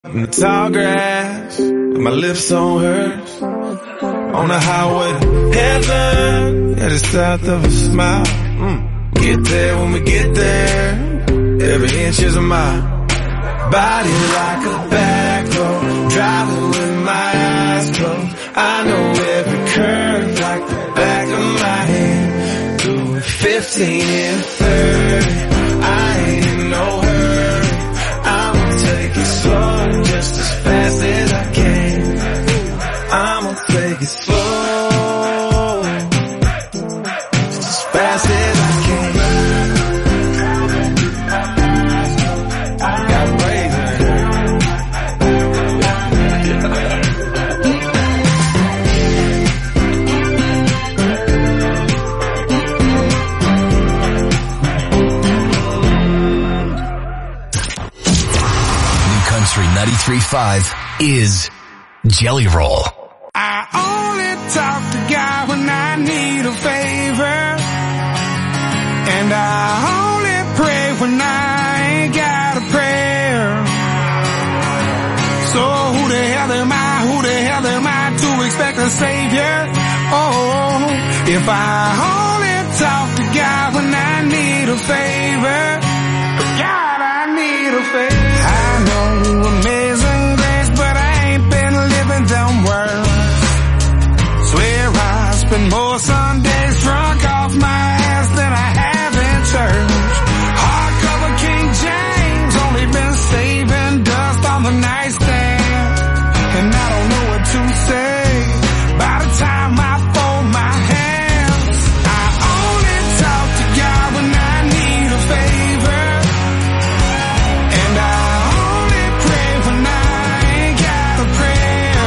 In the tall grass, with my lips on hers, on the highway to heaven, yeah, the south of a smile. Get there when we get there, every inch is a mile. Body like a back road, driving with my eyes closed. I know every curve like the back of my hand. Doing 15 and 30, I ain't in no hurry. I'ma take it slow, just as fast as I can. I'ma take it slow, just as fast as I can. Got waves in here. New Country 93.5 is Jelly Roll. I only talk to God when I need a favor, and I only pray when I ain't got a prayer. So who the hell am I to expect a savior? Oh, if I only talk to God when I need a favor, God, I need a favor. I know amazing grace, but I ain't been living them words. Swear I spend more Sundays drunk off my ass than I have in church. Hardcover King James, only been saving dust on the nightstand, and I don't know what to say by the time I fold my hands. I only talk to God when I need a favor, and I only pray when I ain't got a prayer.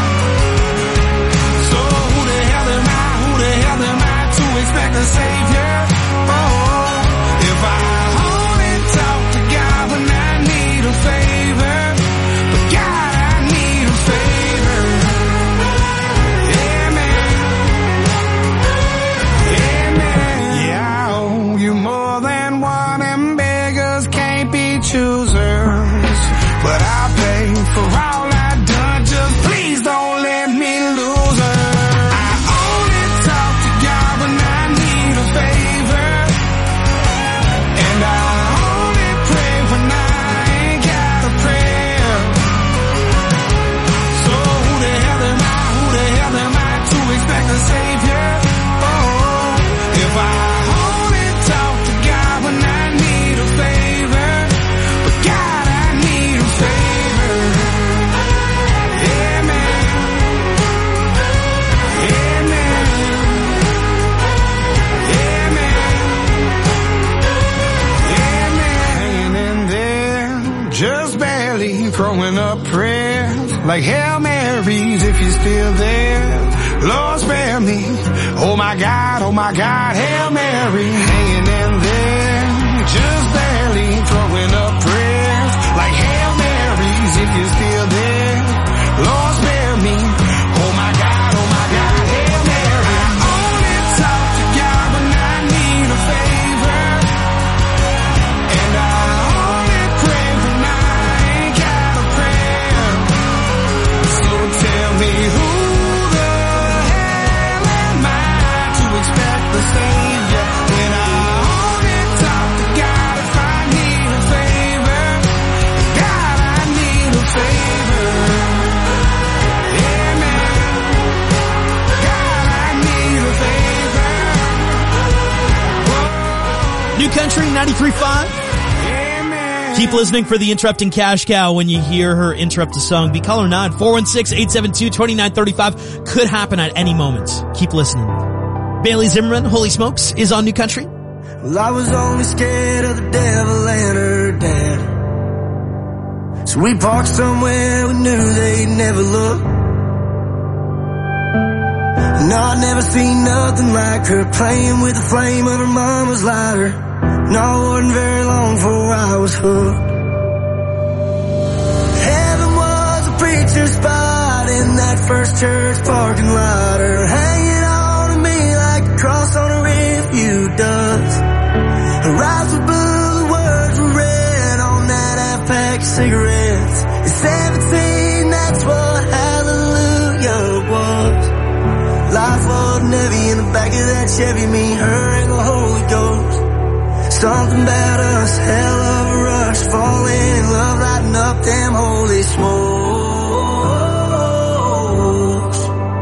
So who the hell am I to expect a savior? Oh, if I only talk to God when I need a favor, but God, I need a favor. Yeah, man. Yeah, man. Yeah, I owe you more than one, and beggars can't be choosers. But I'll pay for all I've done, just please don't let me lose her. I only talk to God when I need a favor, and I only pray when I ain't got a prayer. So who the hell am I to expect a savior? Oh, if I only talk to God when I need a favor, but God, I need a favor. Yeah, man. Yeah, man. Yeah, man. Yeah, man. Hanging in there, just barely throwing up prayers like Hail Marys if you're still there. Lord, spare me. Oh my God, Hail Mary. Hanging in there, just barely throwing up prayers like Hail Marys if you're still there. Lord, spare me. Oh my God, Hail Mary. I only talk to God when I need a favor, and I only pray when I ain't got a prayer. So tell me who the hell am I to expect the savior when I only talk to God if I need a favor? God, I need a favor. Yeah, man. God, I need a favor. Whoa. New Country 93.5. Yeah, man. Keep listening for the Interrupting Cash Cow when you hear her interrupt a song. Be caller 9, 416-872-2935. Could happen at any moment. Keep listening. Bailey Zimmerman, Holy Smokes, is on New Country. Well, I was only scared of the devil and her dad, so we parked somewhere we knew they'd never look. No, I'd never seen nothing like her, playing with the flame of her mama's lighter. No, it wasn't very long before I was hooked. Heaven was a preacher's spot in that first church parking lot, her hanging on to me like a cross on a refuge does. Her eyes were blue, the words were red on that half-pack of cigarettes. It said Chevy, me, her, and the Holy Ghost. Something about us, hell of a rush, falling in love, lighting up them holy smokes.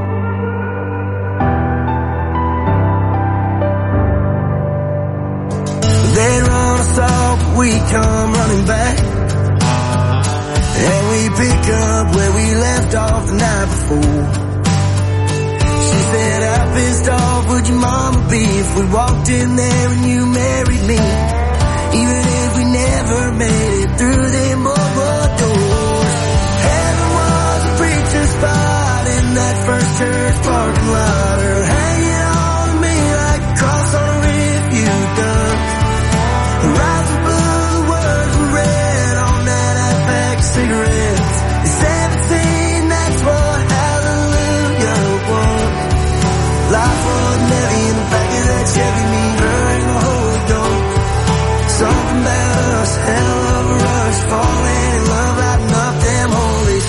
They run us off, but we come running back, and we pick up where we left off the night before. She said, how pissed off would your mama be if we walked in there and you married me? Even if we never made it through them boardwalk doors. Heaven was a preacher's spot in that first church parking lot, or hanging on to me like a cross on a refuse dump. Her eyes were blue, the words were red on that half-pack of cigarettes. At 17, that's what hallelujah was. Life wasn't heavy in the back of that Chevy, me, her, and the Holy Ghost. Something about us, hell of a rush, falling in love, lighting up them holy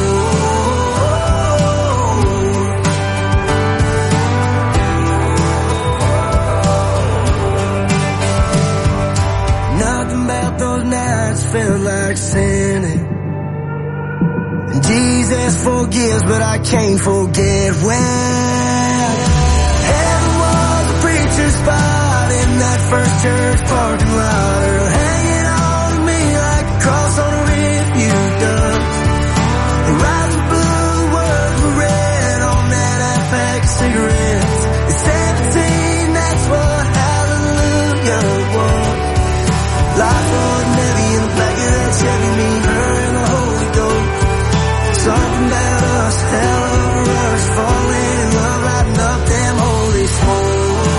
smokes. Nothing about those nights felt like sinning. And Jesus forgives, but I can't forget when heaven was a preacher's spot in that first church parking lot, or hanging on to me like a cross on a refuse dump. Her eyes were blue, the words were red on that half-pack of cigarettes. At 17, that's what hallelujah was. Life wasn't heavy in the back of that Chevy, me, her, and the Holy Ghost. Something about us, hell of a rush, falling in love, lighting up them holy smokes.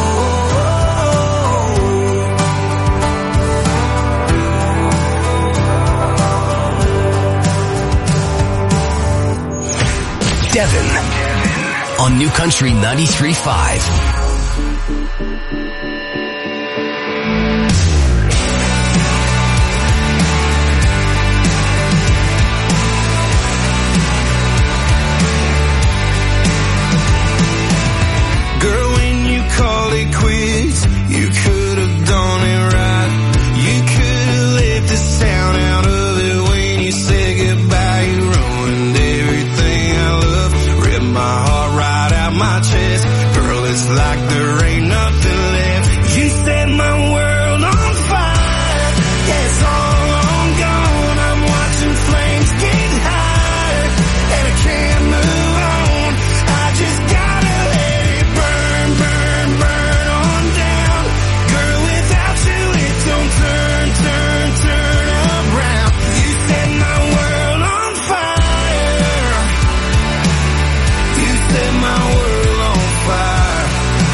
Devin on New Country 93.5. Call it quits, you could have done it right. You could have left the sound out of it when you said goodbye. You ruined everything I love, ripped my heart right out my chest. Girl, it's like there ain't nothing left. You set my world on fire, yeah, it's all gone. I'm watching flames get higher, and I can't move on. I just gotta let it burn, burn, burn on down. Girl, without you it don't turn, turn, turn around. You set my world on fire. You set my world on fire.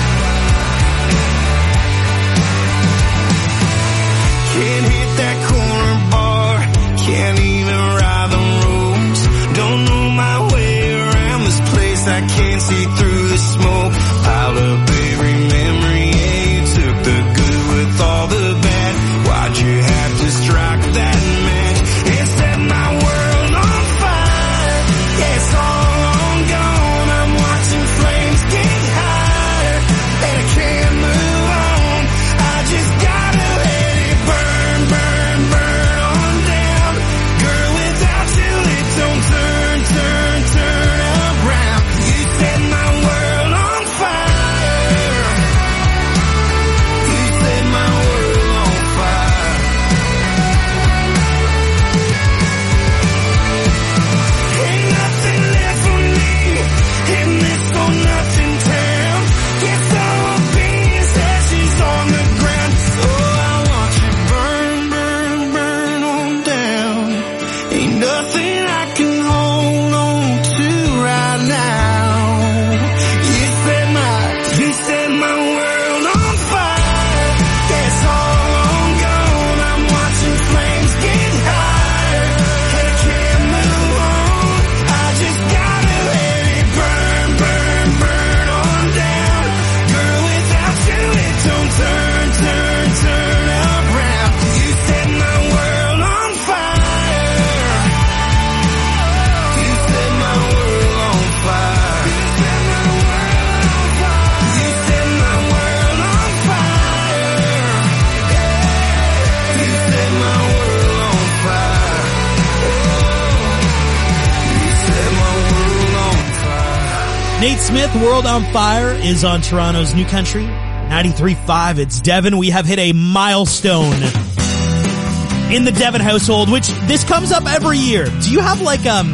Can't hit that corner bar, can't even ride the roads. Don't know my way around this place, I can't see through the smoke. Piled up every memory, yeah, you took the good with all the bad. Why'd you have to strike that match? It set my world on fire, yeah, it's all gone. I'm watching flames get higher, and I can't move on. I just gotta let it burn, burn, burn on down. Girl, without you it don't turn, turn, turn around. You set my world Nate Smith, World on Fire, is on Toronto's New Country 93.5. It's Devin. We have hit a milestone in the Devin household, which this comes up every year. Do you have like kind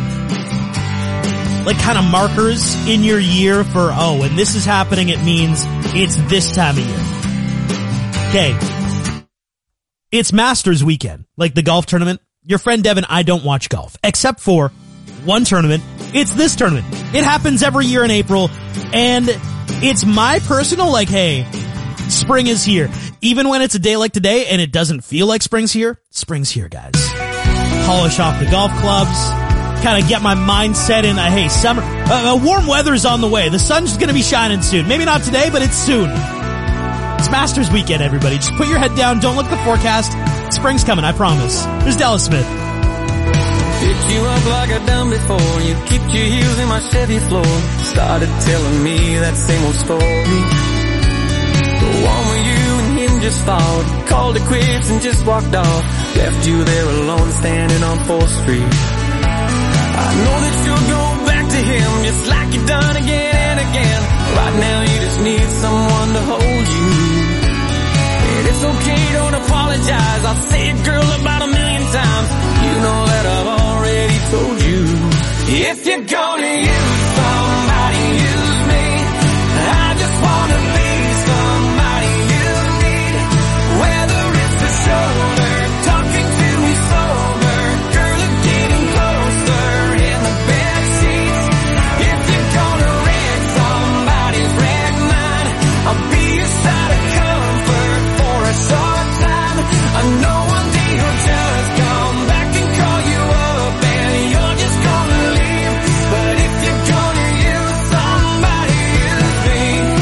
of markers in your year for, when this is happening, it means it's this time of year? Okay. It's Masters weekend, like the golf tournament. Your friend Devin, I don't watch golf, except for one tournament. It's this tournament. It happens every year in April, and it's my personal, hey, spring is here. Even when it's a day like today and it doesn't feel like spring's here, guys. Polish off the golf clubs, kind of get my mind set in, hey, summer, warm weather's on the way. The sun's gonna be shining soon. Maybe not today, but it's soon. It's Masters weekend, everybody. Just put your head down, don't look at the forecast. Spring's coming, I promise. There's Dallas Smith. Picked you up like I've done before. You kicked your heels in my Chevy floor. Started telling me that same old story. The one where you and him just fought. Called it quits and just walked off. Left you there alone standing on 4th Street. I know that you'll go back to him just like you've done again and again. Right now you just need someone to hold you. And it's okay, don't apologize. I'll say it, girl, about 1 million times. You know that I've already told you. If you're gonna use somebody, use me. I just wanna be somebody you need. Whether it's the shoulder, talking to me sober, girl, it's getting closer in the bed sheets. If you're gonna wreck somebody's wreck mine, I'll be your side of comfort for a short time. I know one day you'll just come back and call you up and you're just gonna leave. But if you're gonna use somebody, use me.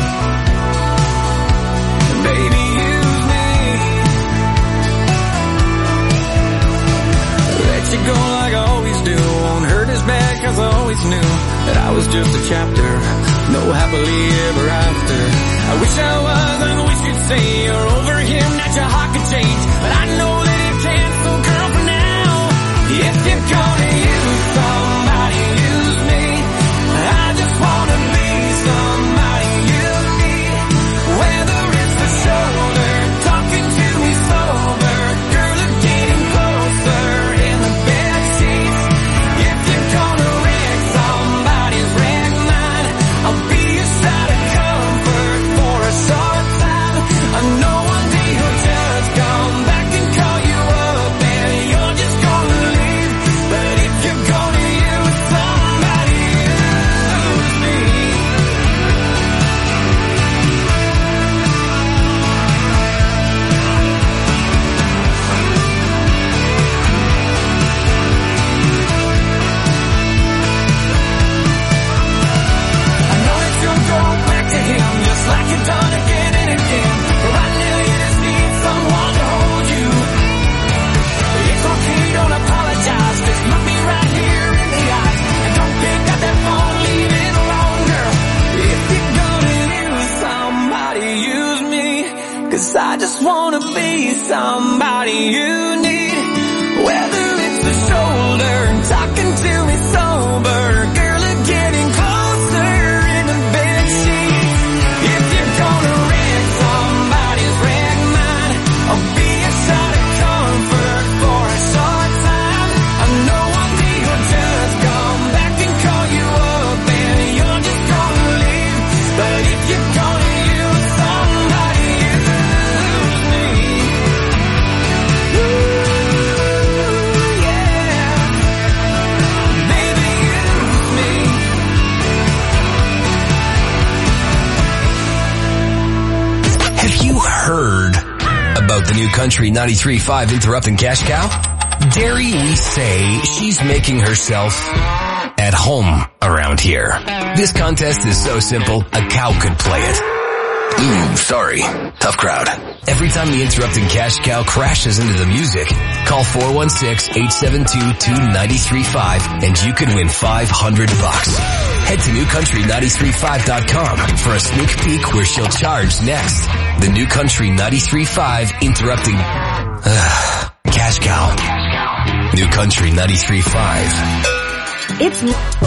Baby, use me. Let you go like I always do. Won't hurt as bad cause I always knew that I was just a chapter. No happily ever after. I wish I was, I wish you'd say you're over him, that your heart could change. But I know that it can't, so girl, for now, if you're gonna use somebody, use me. I just wanna be somebody you need. Whether it's the shoulder, talking to me sober, girl, it's getting closer in the bed sheets. If you're gonna wreck somebody's wreck mine, I'll be your side of comfort for a short time. I know one day you'll just come back and call you up and you're just gonna leave. But if you're gonna use somebody, use me. I know that you'll go back to him just like you've done again and again. But right now you just need someone to hold you. It's okay, don't apologize. Just look me right here in the eyes and don't pick up that phone, leave it alone, girl. If you're gonna use somebody, use me. Cause I just wanna be somebody you need. Whether it's the shoulder, talking to me sober, girl, it's getting closer in the bed sheets. If you're gonna wreck somebody's wreck mine, I'll be a side of comfort for a short time. I know one day you'll just come back and call you up and you're just gonna leave. But if you're gonna use somebody, use me. Ooh, yeah. Baby, use me. Have you heard about the New Country 93.5 Interrupting Cash Cow? Dare we say she's making herself at home around here. This contest is so simple, a cow could play it. Sorry. Tough crowd. Every time the Interrupting Cash Cow crashes into the music, call 416-872-2935 and you can win $500. Head to newcountry935.com for a sneak peek where she'll charge next. The New Country 93.5 Interrupting Cash Cow. New Country 93.5. It's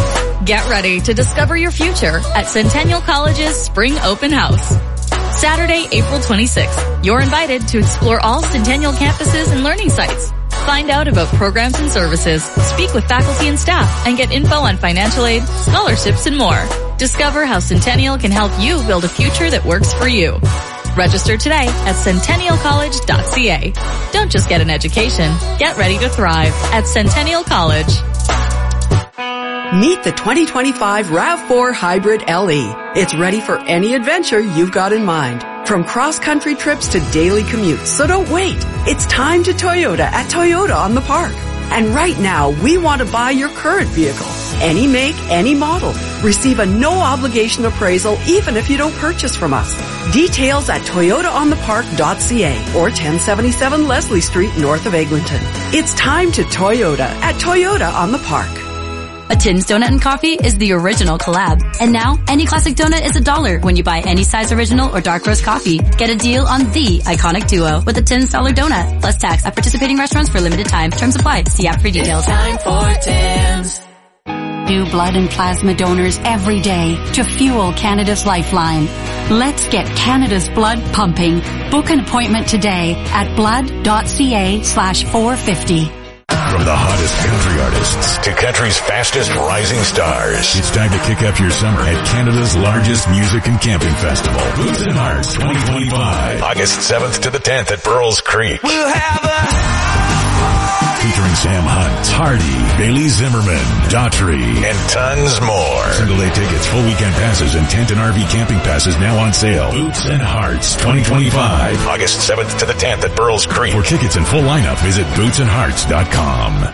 Get ready to discover your future at Centennial College's Spring Open House. Saturday, April 26th. You're invited to explore all Centennial campuses and learning sites. Find out about programs and services, speak with faculty and staff, and get info on financial aid, scholarships, and more. Discover how Centennial can help you build a future that works for you. Register today at centennialcollege.ca. Don't just get an education. Get ready to thrive at Centennial College. Meet the 2025 RAV4 Hybrid LE. It's ready for any adventure you've got in mind. From cross-country trips to daily commutes. So don't wait. It's time to Toyota at Toyota on the Park. And right now, we want to buy your current vehicle. Any make, any model. Receive a no-obligation appraisal even if you don't purchase from us. Details at toyotaonthepark.ca or 1077 Leslie Street north of Eglinton. It's time to Toyota at Toyota on the Park. A Tim's Donut and Coffee is the original collab. And now, any classic donut is $1 when you buy any size original or dark roast coffee. Get a deal on the iconic duo with a Tim's $1 donut, plus tax at participating restaurants for limited time. Terms apply. See app for details. It's time for Tim's. New blood and plasma donors every day to fuel Canada's lifeline. Let's get Canada's blood pumping. Book an appointment today at blood.ca/450. From the hottest country artists to country's fastest rising stars, it's time to kick up your summer at Canada's largest music and camping festival, Boots and Hearts 2025. August 7th to the 10th at Burles Creek. We'll have Featuring Sam Hunt, Hardy, Bailey Zimmerman, Daughtry, and tons more. Single day tickets, full weekend passes, and tent and RV camping passes now on sale. Boots and Hearts 2025. August 7th to the 10th at Burles Creek. For tickets and full lineup, visit bootsandhearts.com.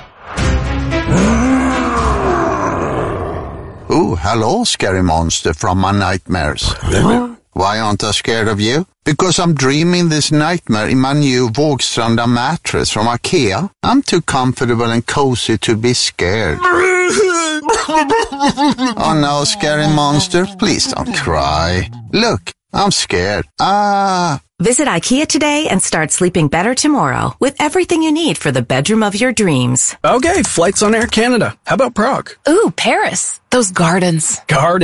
Oh, hello, scary monster from my nightmares. Why aren't I scared of you? Because I'm dreaming this nightmare in my new Vågstranda mattress from IKEA. I'm too comfortable and cozy to be scared. Oh no, scary monster, please don't cry. Look, I'm scared. Visit IKEA today and start sleeping better tomorrow with everything you need for the bedroom of your dreams. Okay, flights on Air Canada. How about Prague? Ooh, Paris. Those gardens.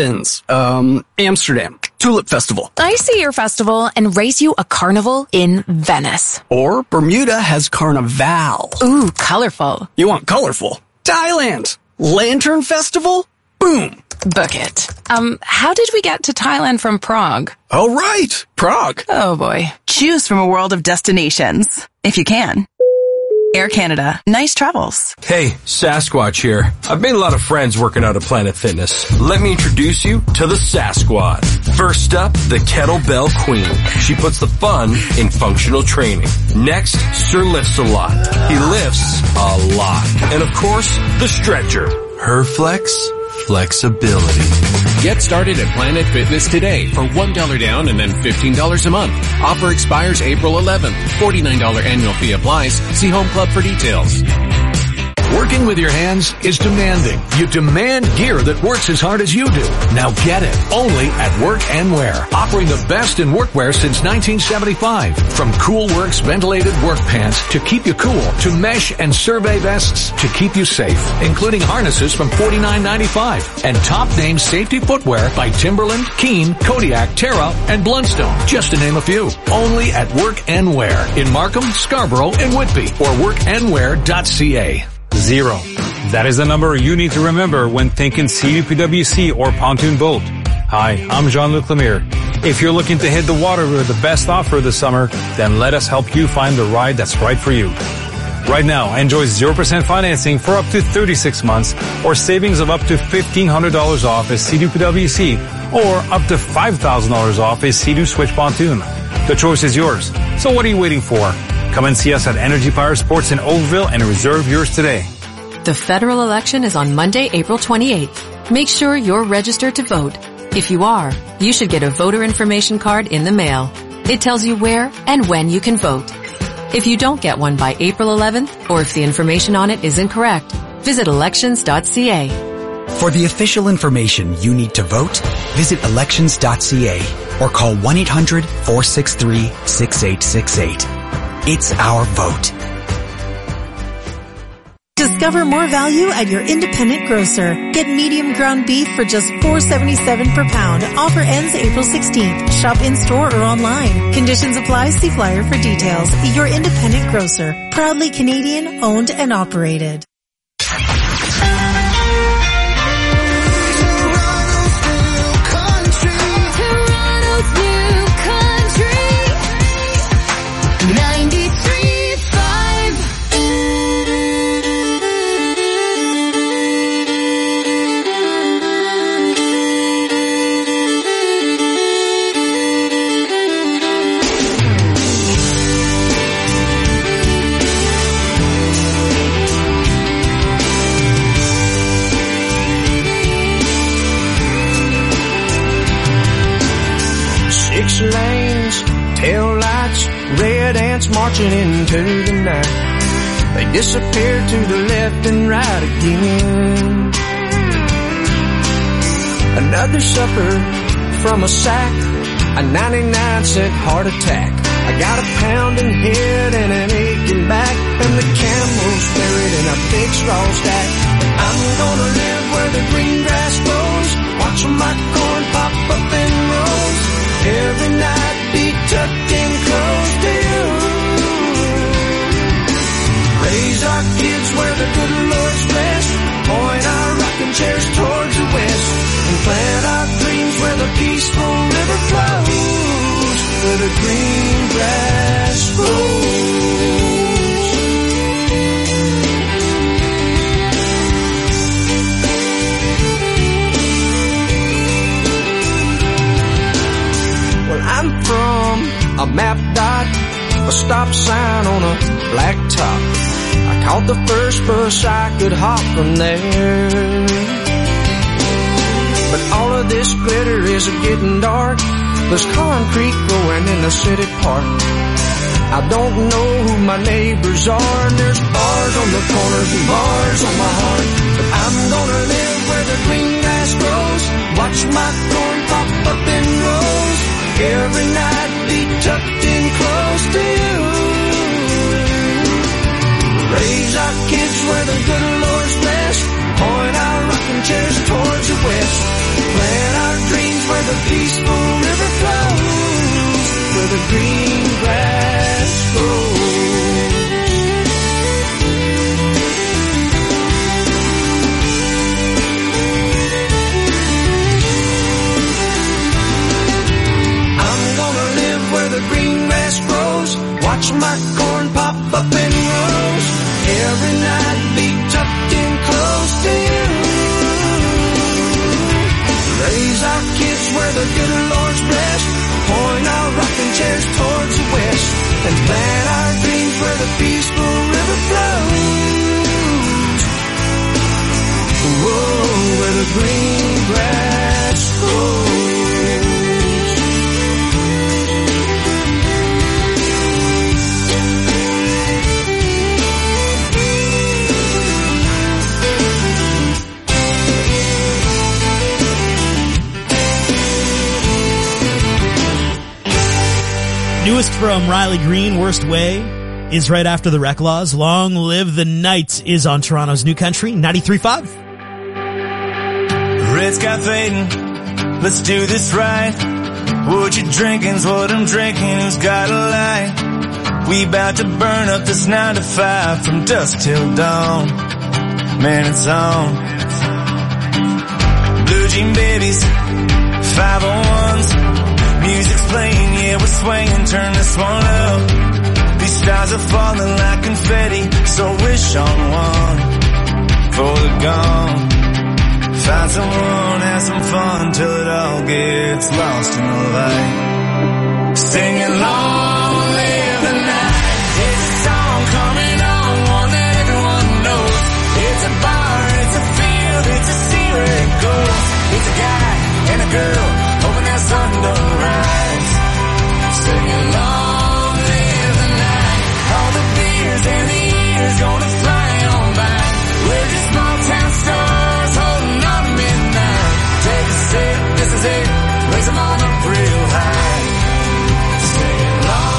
Amsterdam. Tulip Festival. I see your festival and race you a carnival in Venice. Or Bermuda has Carnival. Ooh, colorful. You want colorful? Thailand. Lantern Festival? Boom. Book it. How did we get to Thailand from Prague? Oh, right. Prague. Oh, boy. Choose from a world of destinations, if you can. Air Canada. Nice travels. Hey, Sasquatch here. I've made a lot of friends working out at Planet Fitness. Let me introduce you to the Sasquad. First up, the Kettlebell Queen. She puts the fun in functional training. Next, Sir Lifts a Lot. He lifts a lot. And of course, the Stretcher. Her flexibility. Get started at Planet Fitness today for $1 down and then $15 a month. Offer expires April 11th. $49 annual fee applies. See Home Club for details. Working with your hands is demanding. You demand gear that works as hard as you do. Now get it. Only at Work and Wear. Offering the best in workwear since 1975. From Cool Works ventilated work pants to keep you cool, to mesh and survey vests to keep you safe, including harnesses from $49.95 and top name safety footwear by Timberland, Keen, Kodiak, Terra, and Blundstone, just to name a few. Only at Work and Wear in Markham, Scarborough, and Whitby, or workandwear.ca. 0. That is the number you need to remember when thinking CDPWC or pontoon boat. Hi, I'm Jean-Luc Lemire. If you're looking to hit the water with the best offer this summer, then let us help you find the ride that's right for you. Right now, enjoy 0% financing for up to 36 months or savings of up to $1,500 off a CDPWC or up to $5,000 off a Sea-Doo Switch pontoon. The choice is yours. So what are you waiting for? Come and see us at Energy Fire Sports in Oakville and reserve yours today. The federal election is on Monday, April 28th. Make sure you're registered to vote. If you are, you should get a voter information card in the mail. It tells you where and when you can vote. If you don't get one by April 11th, or if the information on it is incorrect, visit elections.ca. For the official information you need to vote, visit elections.ca or call 1-800-463-6868. It's our vote. Does Discover more value at your independent grocer. Get medium ground beef for just $4.77 per pound. Offer ends April 16th. Shop in-store or online. Conditions apply. See flyer for details. Your independent grocer. Proudly Canadian, owned and operated. Lanes, tail lights, red ants marching into the night. They disappear to the left and right again. Another supper from a sack, a 99-cent heart attack. I got a pounding head and an aching back, and the camel's buried in a big straw stack. I'm gonna live where the green grass grows, watching my corn pop up in rows. Every night be tucked in close to you. Raise our kids where the good Lord's rest. Point our rocking chairs towards the west. And plant our dreams where the peaceful river flows. Where the green grass grows. I'm from a map dot, a stop sign on a black top. I caught the first bus I could hop from there. But all of this glitter is getting dark. There's concrete growing in the city park. I don't know who my neighbors are, and there's bars on the corners and bars on my heart. But I'm gonna live where the green grass grows, watch my corn pop up in rows. Every night be tucked in close to you. Raise our kids where the good Lord's rest. Point our rocking chairs towards the west. Plant our dreams where the peaceful river flows. Where the green grass grows. Where the green grass grows, watch my corn pop up in rows. Every night be tucked in close to you. Raise our kids where the good Lord's blessed. Point our rocking chairs towards the west. And plant our dreams where the peaceful river flows. Whoa, where the green grass grows. Newest from Riley Green, Worst Way, is right after the Rec Laws. Long Live the Night is on Toronto's New Country, 93.5. Red sky fading, let's do this right. What you drinking's what I'm drinking, who's got a light? We about to burn up this 9 to 5 from dusk till dawn. Man, it's on. Blue jean babies, 501s. Music's playing, yeah, we're swaying, turn this one up. These stars are falling like confetti, so wish on one for the gone. Find someone, have some fun till it all gets lost in the light. Singing long live the night. It's a song coming on, one that everyone knows. It's a bar, it's a field, it's a sea where it goes. It's a guy and a girl, hoping that sun don't rise. Singing long live the night. All the beers and the years gonna fly on by. We're just small town stars holding on to midnight. Take a sip, this is it. Raise them on up real high. Singing long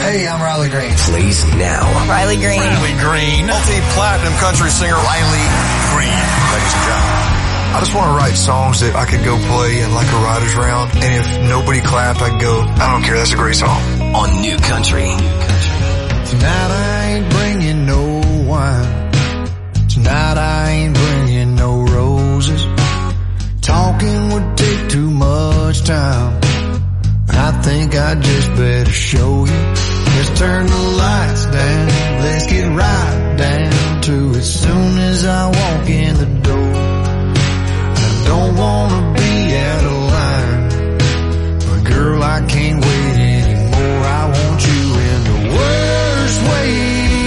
Hey, I'm Riley Green. Plays now. Riley Green. Multi-platinum country singer Riley Green. Ladies and gentlemen. I just want to write songs that I could go play in like a writer's round. And if nobody clapped, I'd go, I don't care, that's a great song. On New Country. Tonight I ain't bringing no wine. Tonight I ain't bringing no roses. Talking would take too much time. I think I just better show you. Let's turn the lights down. Let's get right down to it soon as I walk in the door. I don't wanna be out of line, but girl, I can't wait anymore. I want you in the worst way.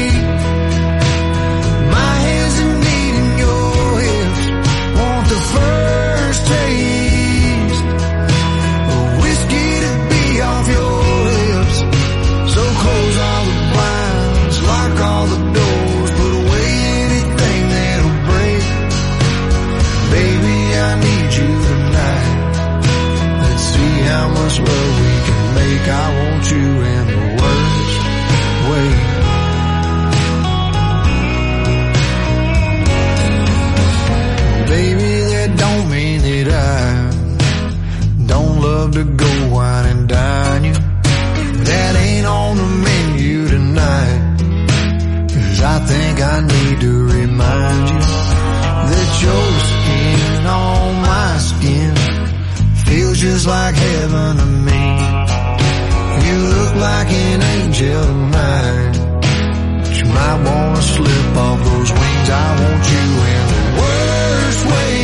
My hands are needing your hips. Want the first taste of whiskey to be off your lips. So close all the blinds, lock all the doors, put away anything that'll break. Baby, I need you tonight. Let's see how much love we can make. I want you in the worst way. Baby, that don't mean that I don't love to go wine and dine you. That ain't on the menu tonight. 'Cause I think I need to remind you that your skin on my skin feels just like heaven to me. You look like an angel tonight, but you might wanna slip off those wings. I want you in the worst way.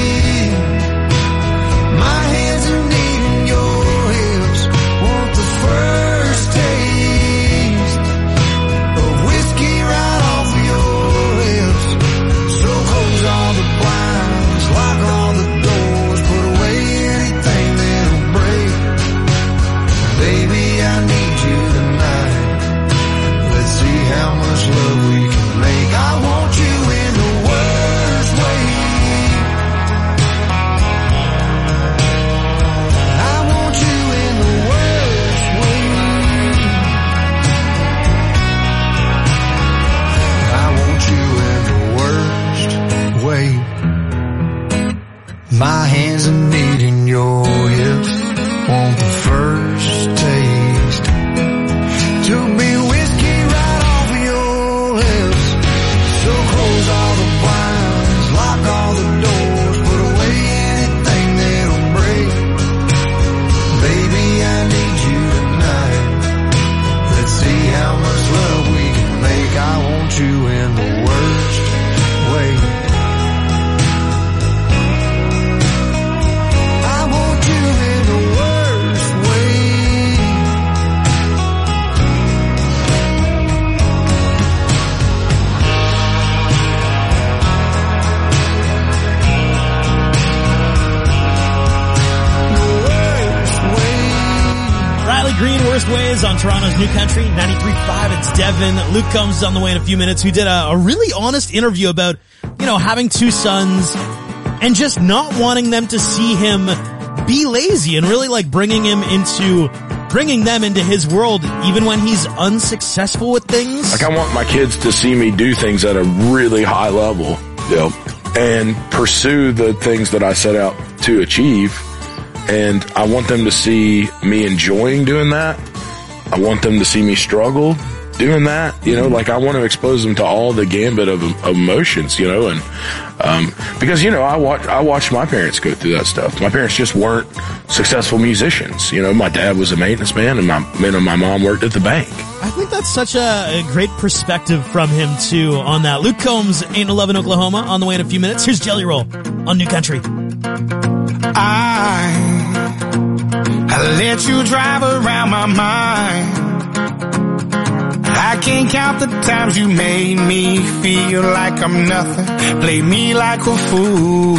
My hands are needing your hips. Want the first taste of whiskey right off your lips. So close all the blinds, lock all the doors, put away anything that'll break. Baby, I need you tonight. Let's see how much love we can make. I want you in the worst way. I want you in the worst way. I want you in the worst way. My hands are needing your hips. Want the first taste to be whiskey right off your lips. So close all the blinds, lock all the doors, put away anything that'll break. Baby, I need you tonight. Let's see how much love we can make. I want you in the worst way. I want you in the worst way. Riley Green, Worst Ways on Toronto's New Country, 93.5. It's Devin. Luke Combs is on the way in a few minutes, who did a really honest interview about, having two sons and just not wanting them to see him be lazy and really like bringing them into his world even when he's unsuccessful with things. Like, I want my kids to see me do things at a really high level, and pursue the things that I set out to achieve. And I want them to see me enjoying doing that. I want them to see me struggle doing that. Like, I want to expose them to all the gambit of emotions, and because I watched my parents go through that stuff. My parents just weren't successful musicians. My dad was a maintenance man, and my mom worked at the bank. I think that's such a great perspective from him too on that. Luke Combs, 811 Oklahoma, on the way in a few minutes. Here's Jelly Roll on New Country. I let you drive around my mind. I can't count the times you made me feel like I'm nothing. Play me like a fool.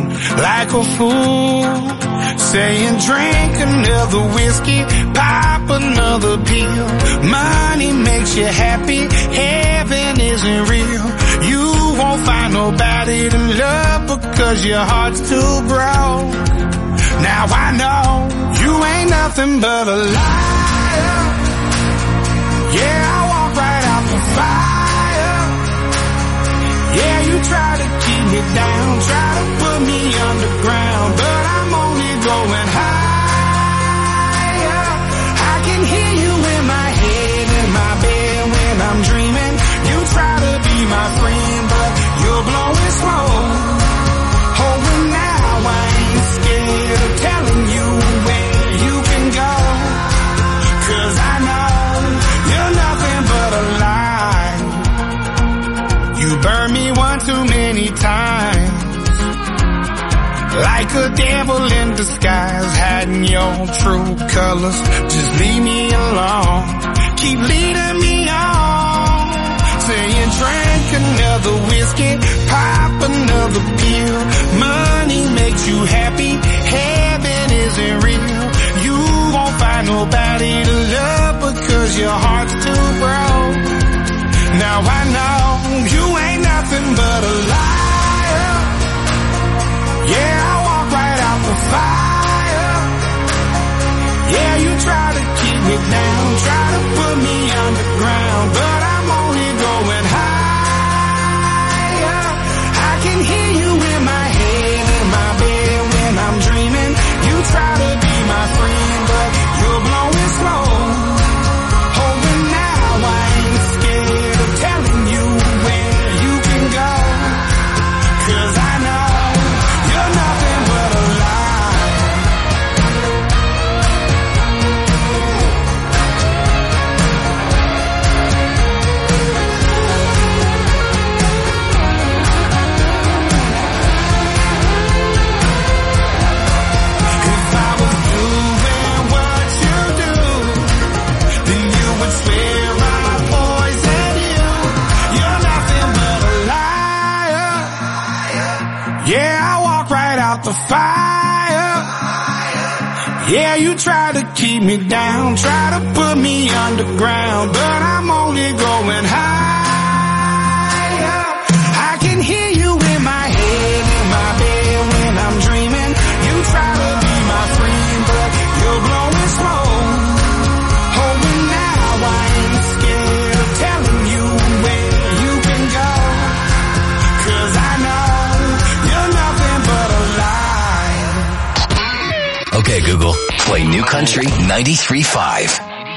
Saying drink another whiskey, pop another pill. Money makes you happy, heaven isn't real. You won't find nobody to love because your heart's too broke. Now I know you ain't nothing but a liar. keep me down, try to put me underground, but I'm only going higher. I can hear you in my head, in my bed when I'm dreaming. You try to be my friend, but you're blowing smoke. Oh, and now I ain't scared of telling you where you can go, 'cause I know you're nothing but a lie. You burned me one too many times, like a devil in disguise, hiding your true colors. Just leave me alone, keep leading me on, saying drink another whiskey, pop another pill. Money makes you happy, heaven isn't real. You won't find nobody to love because your heart's too broke. Now I know you ain't nothing but a liar. Yeah, I walk right out the fire. Yeah, you try to keep me down, try to put me underground, but I'm only going higher. I can hear you in my head, in my bed when I'm dreaming. You try to be my friend, but you're blowing smoke. Oh, and now I ain't scared of telling you where you can go, 'cause I know you're nothing but a lie. If I was doing what you do, then you would swear I poisoned you. You're nothing but a liar. Yeah, I walk right out the fire. Yeah, you try to keep me down, try to put me underground, but I'm only going higher. I can hear you in my head, in my bed when I'm dreaming. You try to be my friend, but you're blowing smoke. Oh, and now I ain't scared of telling you where you can go, 'cause I know you're nothing but a lie. Okay, Google, play New Country 93.5.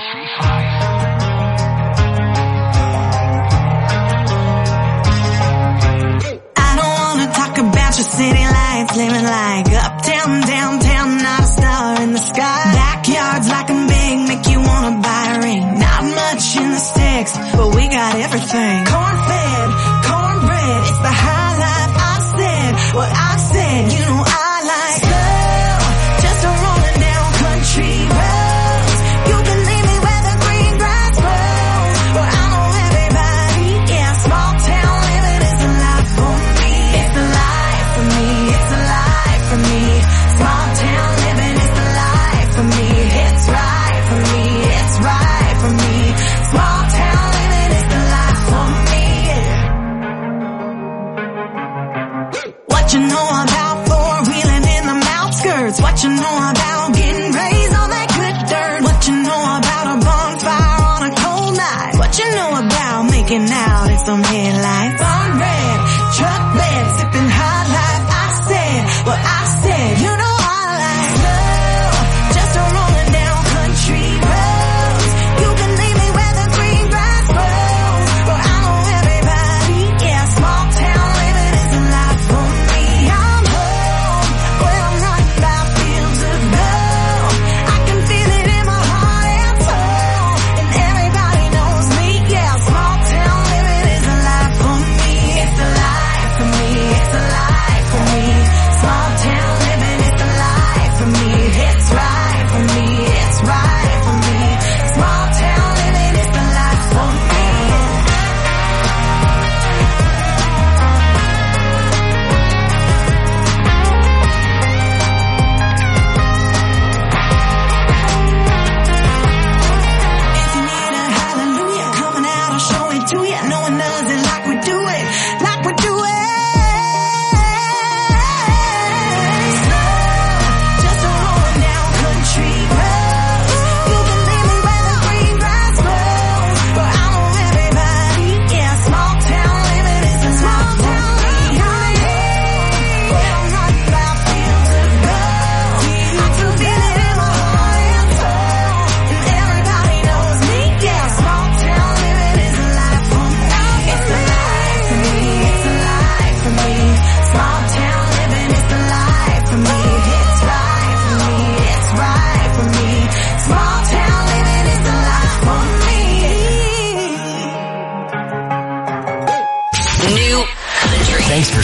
I don't wanna talk about your city lights, living like uptown, downtown, not a star in the sky. Backyards like I'm big, make you wanna buy a ring. Not much in the sticks, but we got everything. Corn-fed, cornbread, it's the high life. I said what I said, you know I like slow, just a rolling down country roads. You can leave me where the green grass grows, where I know everybody. Yeah, small town living is a life for me. It's the life for me. It's the life for me. Small town living is the life for me. It's right for me. It's right for me. Small town living is the life for me. What you know about four-wheeling in the outskirts? What you know about getting raised on that good dirt? What you know about a bonfire on a cold night? What you know about making out in some headlights? Barn red, truck bed, sipping high life. I said what I said, you know I like slow, just a rolling down country roads. You can leave me where the green grass grows, where I know everybody. Yeah, small town living is a life for me. I'm home, where I'm running by fields of gold. I can feel it in my heart and soul, and everybody knows me. Yeah, small town living is a life for me.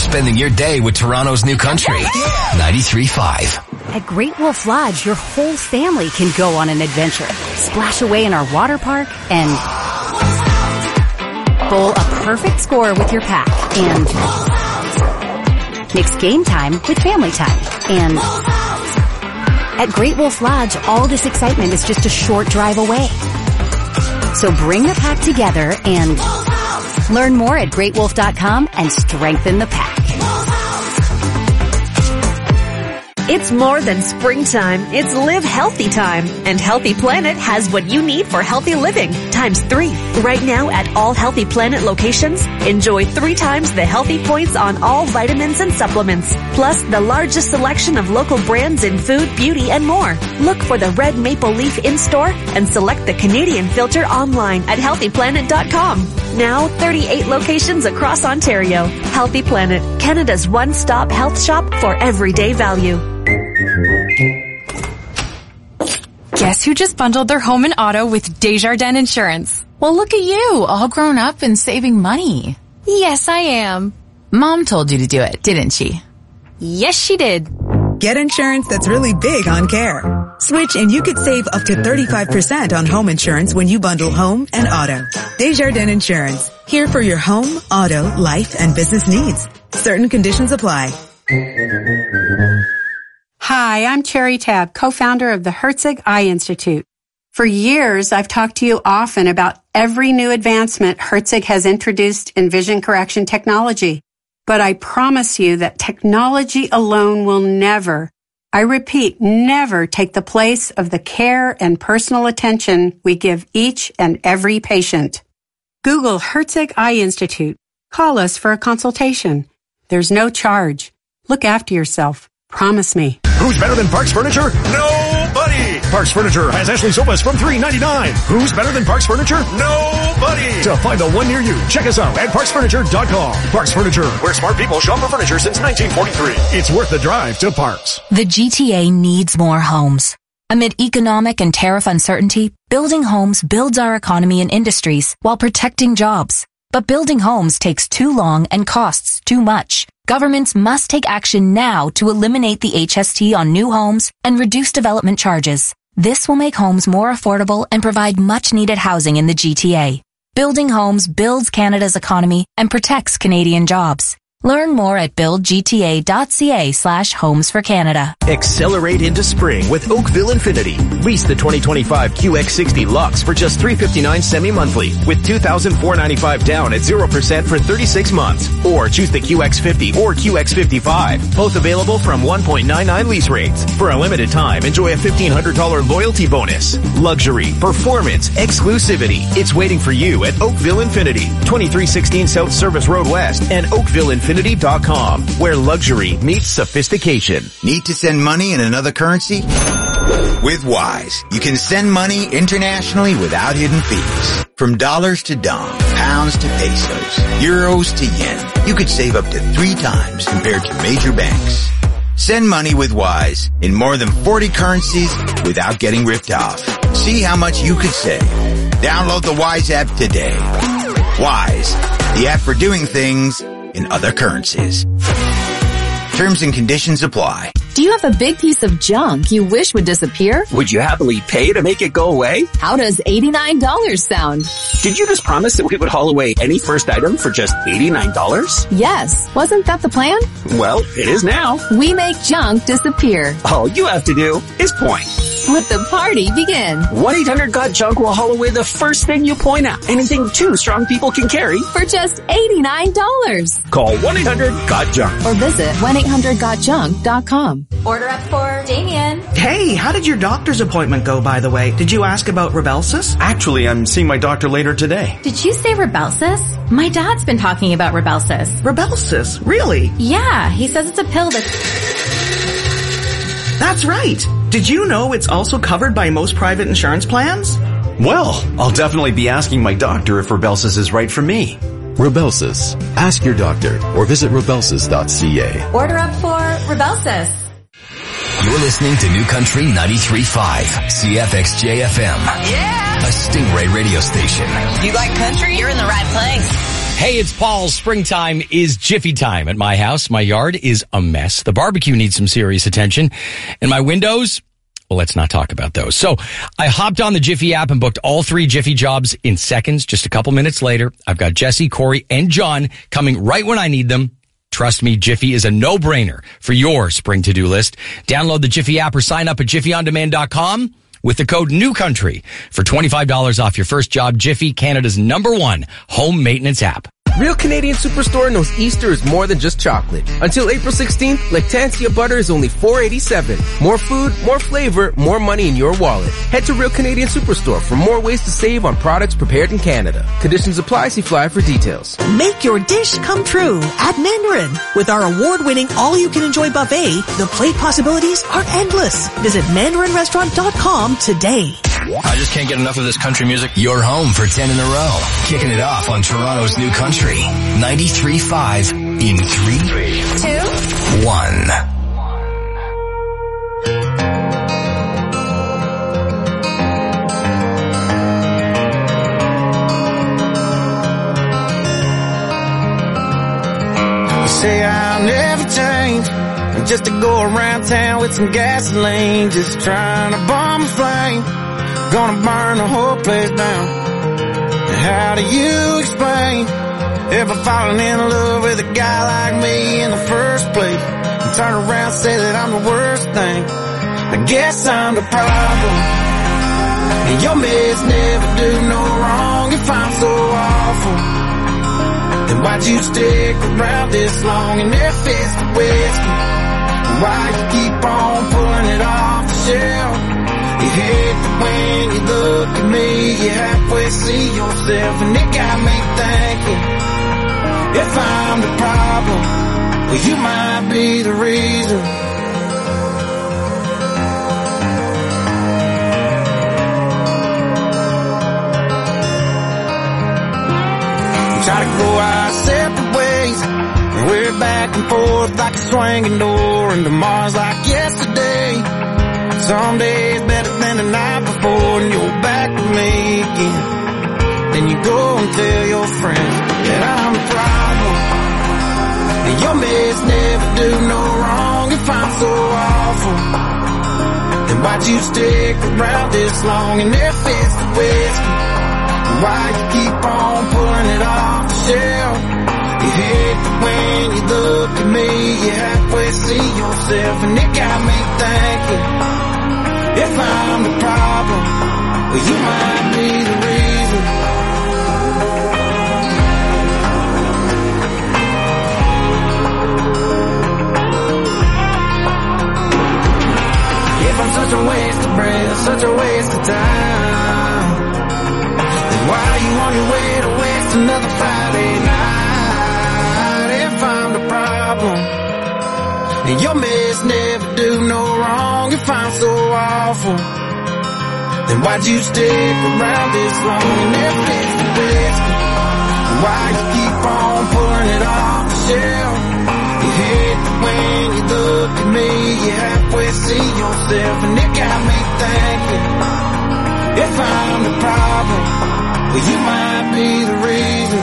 spending your day with Toronto's New Country. 93.5. At Great Wolf Lodge, your whole family can go on an adventure. Splash away in our water park and bowl a perfect score with your pack and mix game time with family time. And at Great Wolf Lodge, all this excitement is just a short drive away. So bring the pack together and learn more at greatwolf.com and strengthen the pack. It's more than springtime. It's live healthy time. And Healthy Planet has what you need for healthy living ×3. Right now at all Healthy Planet locations, enjoy 3 times the healthy points on all vitamins and supplements. Plus the largest selection of local brands in food, beauty, and more. Look for the red maple leaf in-store and select the Canadian filter online at healthyplanet.com. Now 38 locations across Ontario. Healthy Planet, Canada's one-stop health shop for everyday value. Guess who just bundled their home and auto with Desjardins Insurance? Well, look at you, all grown up and saving money. Yes, I am. Mom told you to do it, didn't she? Yes, she did. Get insurance that's really big on care. Switch and you could save up to 35% on home insurance when you bundle home and auto. Desjardins Insurance. Here for your home, auto, life, and business needs. Certain conditions apply. Hi, I'm Cherry Tabb, co-founder of the Herzig Eye Institute. For years, I've talked to you often about every new advancement Herzig has introduced in vision correction technology. But I promise you that technology alone will never, I repeat, never take the place of the care and personal attention we give each and every patient. Google Herzig Eye Institute. Call us for a consultation. There's no charge. Look after yourself. Promise me. Who's better than Parks Furniture? Nobody! Parks Furniture has Ashley sofas from $399. Who's better than Parks Furniture? Nobody! To find the one near you, check us out at parksfurniture.com. Parks Furniture, where smart people shop for furniture since 1943. It's worth the drive to Parks. The GTA needs more homes. Amid economic and tariff uncertainty, building homes builds our economy and industries while protecting jobs. But building homes takes too long and costs too much. Governments must take action now to eliminate the HST on new homes and reduce development charges. This will make homes more affordable and provide much-needed housing in the GTA. Building homes builds Canada's economy and protects Canadian jobs. Learn more at buildgta.ca/homes for Canada. Accelerate into spring with Oakville Infinity. Lease the 2025 QX60 Lux for just $359 semi-monthly with $2,495 down at 0% for 36 months. Or choose the QX50 or QX55. Both available from 1.99 lease rates. For a limited time, enjoy a $1,500 loyalty bonus. Luxury, performance, exclusivity. It's waiting for you at Oakville Infinity. 2316 South Service Road West and OakvilleInfinity.com, where luxury meets sophistication. Need to send money in another currency? With Wise, you can send money internationally without hidden fees. From dollars to dong, pounds to pesos, euros to yen, you could save up to 3 times compared to major banks. Send money with Wise in more than 40 currencies without getting ripped off. See how much you could save. Download the Wise app today. Wise, the app for doing things in other currencies. Terms and conditions apply. Do you have a big piece of junk you wish would disappear? Would you happily pay to make it go away? How does $89 sound? Did you just promise that we would haul away any first item for just $89? Yes. Wasn't that the plan? Well, it is now. We make junk disappear. All you have to do is point. Let the party begin. 1-800-GOT-JUNK will haul away the first thing you point at. Anything 2 strong people can carry. For just $89. Call 1-800-GOT-JUNK. Or visit 1-800-GOTJUNK.com. Order up for Damien. Hey, how did your doctor's appointment go, by the way? Did you ask about Rybelsus? Actually, I'm seeing my doctor later today. Did you say Rybelsus? My dad's been talking about Rybelsus. Rybelsus? Really? Yeah, he says it's a pill That's right. Did you know it's also covered by most private insurance plans? Well, I'll definitely be asking my doctor if Rybelsus is right for me. Rybelsus. Ask your doctor or visit rybelsus.ca. Order up for Rybelsus. You're listening to New Country 93.5, CFXJ FM. Yeah! A Stingray radio station. You like country? You're in the right place. Hey, it's Paul. Springtime is Jiffy time at my house. My yard is a mess. The barbecue needs some serious attention. And my windows, well, let's not talk about those. So I hopped on the Jiffy app and booked all 3 Jiffy jobs in seconds. Just a couple minutes later, I've got Jesse, Corey, and John coming right when I need them. Trust me, Jiffy is a no-brainer for your spring to-do list. Download the Jiffy app or sign up at jiffyondemand.com. with the code NEWCOUNTRY for $25 off your first job. Jiffy, Canada's #1 home maintenance app. Real Canadian Superstore knows Easter is more than just chocolate. Until April 16th, Lactancia butter is only $4.87. More food, more flavor, more money in your wallet. Head to Real Canadian Superstore for more ways to save on products prepared in Canada. Conditions apply. See flyer for details. Make your dish come true at Mandarin. With our award-winning all-you-can-enjoy buffet, the plate possibilities are endless. Visit mandarinrestaurant.com today. I just can't get enough of this country music. You're home for 10 in a row. Kicking it off on Toronto's New Country. 93.5 in 3, 2, 1. Say I'll never change, just to go around town with some gasoline, just trying to bomb a flame, gonna burn the whole place down. How do you explain ever falling in love with a guy like me in the first place, and turn around and say that I'm the worst thing? I guess I'm the problem, and your mess never do no wrong. If I'm so awful, then why'd you stick around this long? And if it's the whiskey, why you keep on pulling it off the shelf? You hate that when you look at me, you halfway see yourself, and it got me thinking, if I'm the problem, well, you might be the reason. Try to go our separate ways, and we're back and forth like a swinging door, and tomorrow's like yesterday. Some days better than the night before, and you're back with me again. Then you go and tell your friends that I'm the problem, and your mess never do no wrong. If I'm so awful, then why'd you stick around this long? And if it's the whiskey, why you keep on pulling it off the shelf? You hate that when you look at me, you halfway see yourself, and it got me thinking, if I'm the problem, well, you might be the reason. If I'm such a waste of breath, such a waste of time, then why are you on your way to waste another Friday night? If I'm the problem, and your mess never do no wrong. If I'm so awful, then why'd you stick around this long? And if it's the whiskey, why you keep on pulling it off the shelf? You hate that when you look at me, you halfway see yourself, and it got me thinking, if I'm the problem, well, you might be the reason.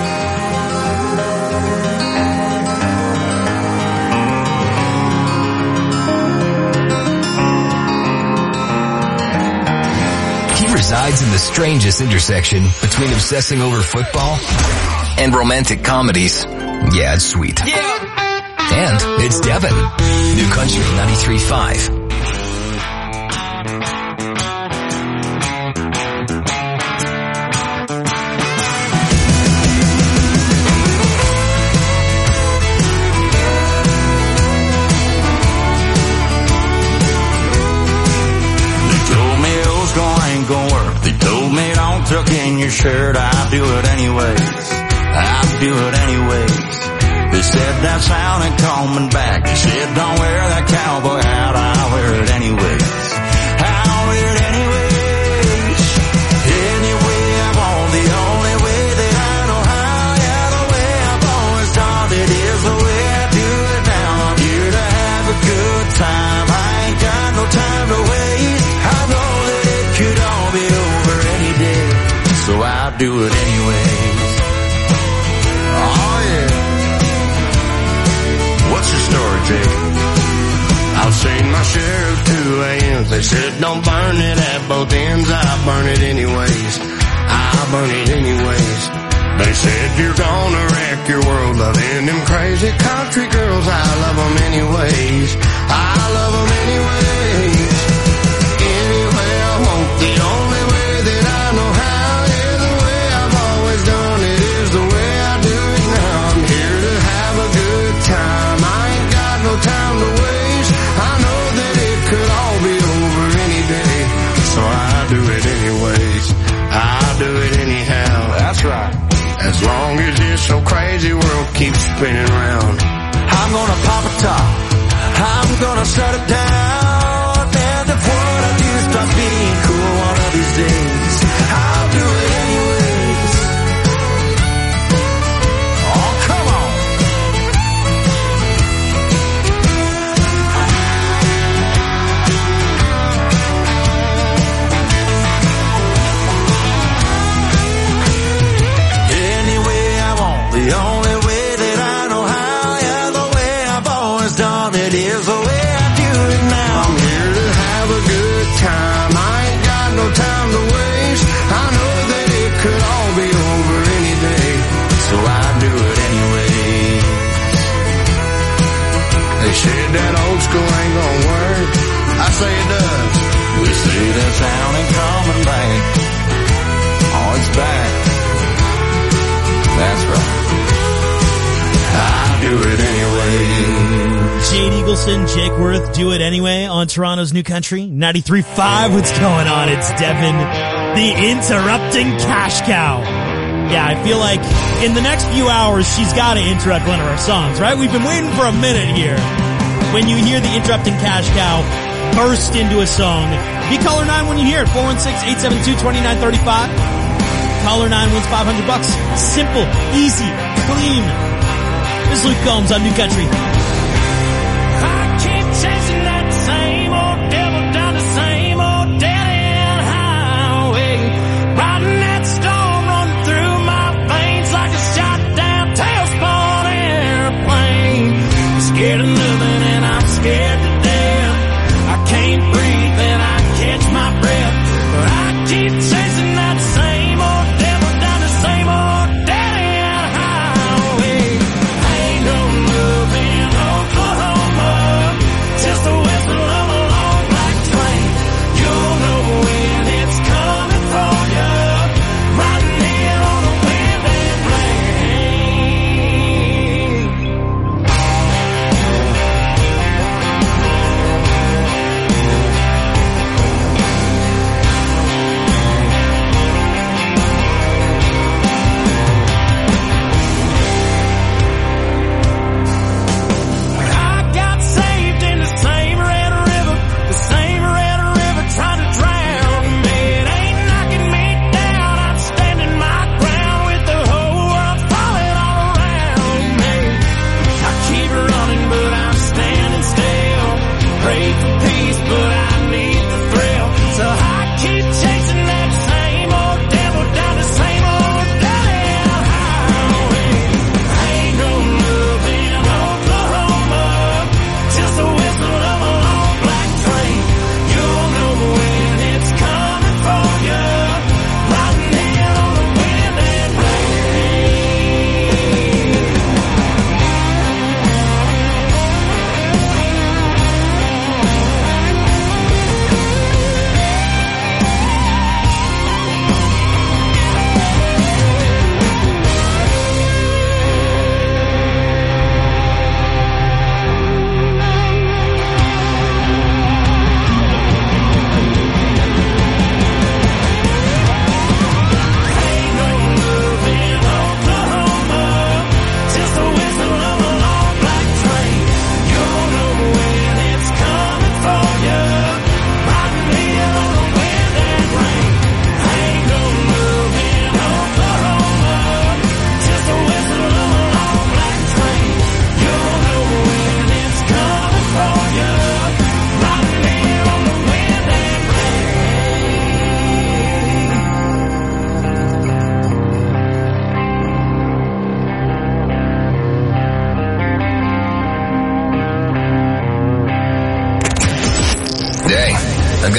Resides in the strangest intersection between obsessing over football and romantic comedies. Yeah, it's sweet. Yeah. And it's Devin. New Country 93.5. Tuck in your shirt, I'll do it anyways. I'll do it anyways. They said that sound ain't coming back. They said don't wear that cowboy hat. I'll wear it anyways. I'll wear it anyways. Anyway, I want the only way that I know how. Yeah, the way I've always done it is the way I do it now. I'm here to have a good time. I ain't got no time to waste. I know that it could all be over any day, so I'll do it anyways. project. I've seen my share of 2 a.m.s. They said don't burn it at both ends. I burn it anyways. I burn it anyways. They said you're gonna wreck your world loving them crazy country girls. I love them anyways. I love them anyways. Anyway I want, the only way that I know how is the way I've always done it, is the way I do it now. I'm here to have a good time. I ain't got no time to waste. I know that it could all be over any day, so I do it anyways. I do it anyhow. That's right. As long as this so crazy world keeps spinning round, I'm gonna pop a top. I'm gonna shut it down. And if what I do starts being cool one of these days, I'll do it anyways. Oh, come on. The only way that I know how, yeah, the way I've always done it is the way I do it now. I'm here to have a good time. I ain't got no time to waste. I know that it could all be over any day, so I do it anyways. They said that old school ain't gonna work. I say it does. We say that sound ain't coming back. Oh, it's back. That's right. I do it anyway. Jade Eagleson, Jake Worth, Do It Anyway on Toronto's New Country 93.5. What's going on? It's Devin, the interrupting cash cow. Yeah, I feel like in the next few hours she's got to interrupt one of our songs, right? We've been waiting for a minute here. When you hear the interrupting cash cow burst into a song, be caller 9 when you hear it. 416-872-2935. Caller 9 wins $500. Simple, easy, clean. This is Luke Combs on New Country. I keep chasing that same old devil down the same old dead-end highway, riding that storm running through my veins like a shot-down tailspin airplane. I'm scared of nothing and I'm scared to death. I can't breathe and I catch my breath, but I keep chasing that same old devil down the same old dead-end highway. Ain't no love in Oklahoma, just a whistle of a long black train. You'll know when it's coming for you, riding in on the wind and rain.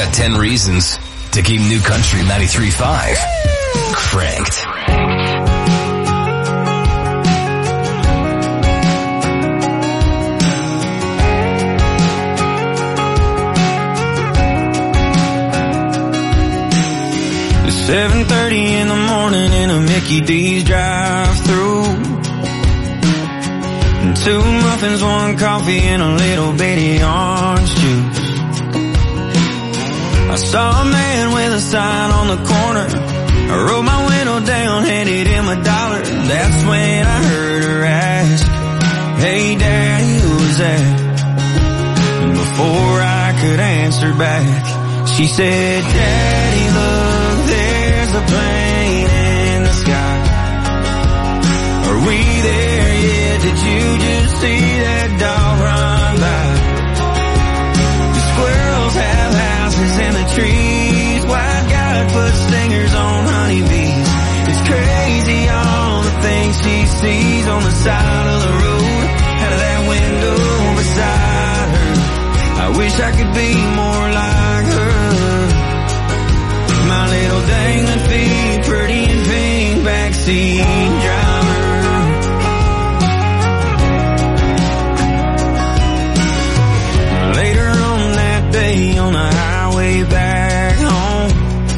got 10 reasons to keep New Country 93.5 cranked. It's 7:30 in the morning in a Mickey D's drive-thru. 2 muffins, 1 coffee, and a little bitty orange juice. I saw a man with a sign on the corner. I rolled my window down, handed him $1. That's when I heard her ask, "Hey Daddy, who was that?" And before I could answer back, she said, "Daddy, look, there's a plane in the sky. Are we there yet? Did you just see that dog run by? The squirrels have houses in the trees. Why God put stingers on honeybees? It's crazy all the things she sees on the side of the road, out of that window beside her. I wish I could be more like her. My little dangling feet, pretty and pink, backseat driver." Later on that day on the highway back home,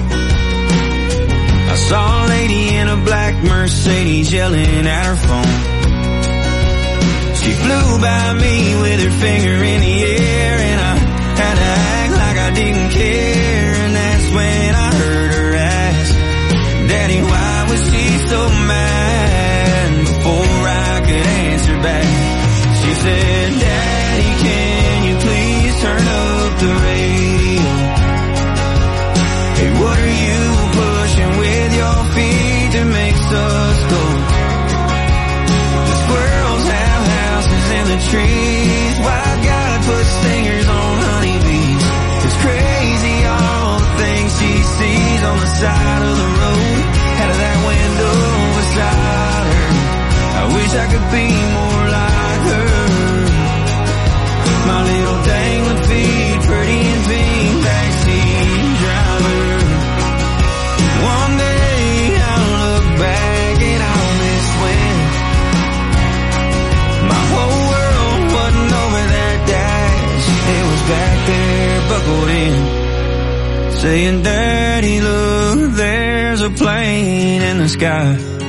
I saw a lady in a black Mercedes yelling at her phone. She flew by me with her finger in the air, and I had to act like I didn't care. And that's when I heard her ask, "Daddy, why was she so mad?" And before I could answer back, she said, "Daddy, can you please turn up the radio? Hey, what are you pushing with your feet that makes us go? The squirrels have houses in the trees. Why God put stingers on honeybees? It's crazy all the things she sees on the side of the road, out of that window beside her. I wish I could be more like her. My little dangling feet, pretty and pink, backseat driver. One day I'll look back and I'll miss when my whole world wasn't over that dash. It was back there, buckled in, saying, "Daddy, look, there's a plane in the sky.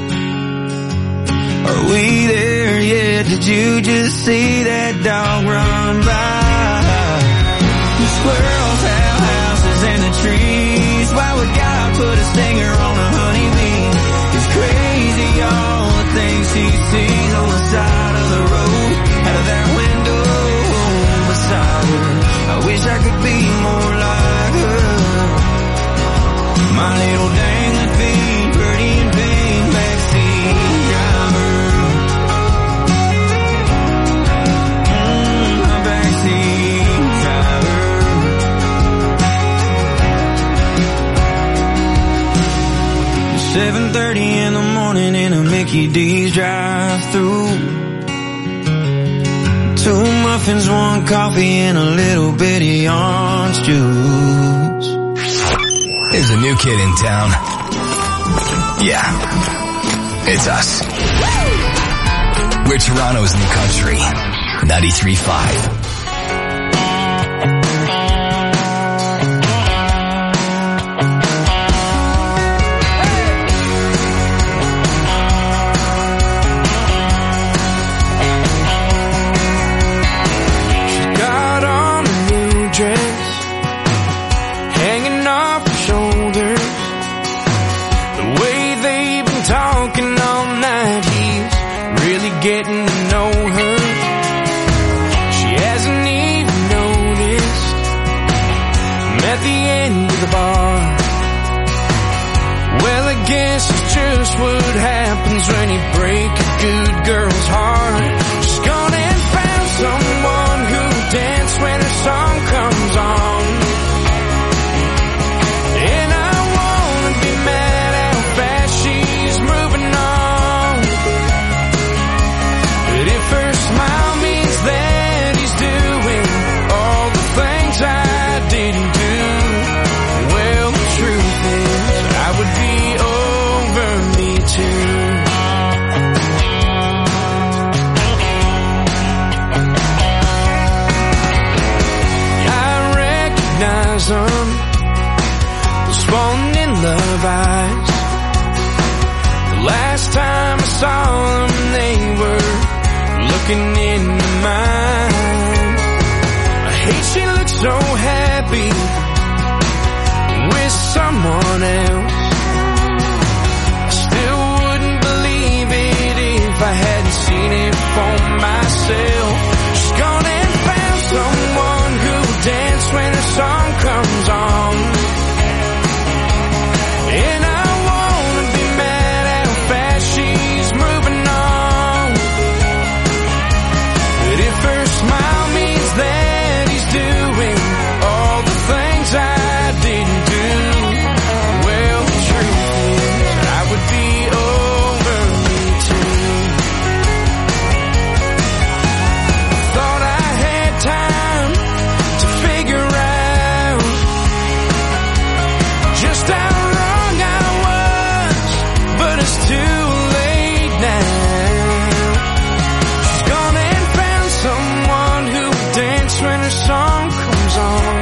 Are we there yet? Did you just see that dog run by? The squirrels have houses in the trees. Why would God put a stinger on a honeybee? It's crazy all the things he sees on the side of the road, out of that window beside her. I wish I could be more like her. My little dangling feet, pretty and pink, backseat driver." My backseat driver. 7:30 in the morning in a Mickey D's drive-thru. 2 muffins, 1 coffee, and a little bitty orange juice. There's a new kid in town. Yeah, it's us. We're Toronto's New Country 93.5. Got on a new dress, hanging off her shoulders. The way they've been talking all night, he's really getting to know her. She hasn't even noticed. I'm at the end of the bar. Well, I guess it's just what happens when you break a good girl's heart. She's gone and found someone who'll dance when her song comes on. And I wanna be mad how fast she's moving on. But if her smile means that he's doing all the things I didn't do, eyes. The last time I saw them, they were looking into mine. I hate she looks so happy with someone else. I still wouldn't believe it if I hadn't seen it for myself. She's gone and found someone who'll dance when her song comes on. And I wanna be mad at how fast she's moving on. But if her smile means that he's doing all the things I didn't do, well, the truth is I would be over me too. Thought I had time to figure out just how wrong I was, but it's too late now. She's gone and found someone who'll dance when her song comes on.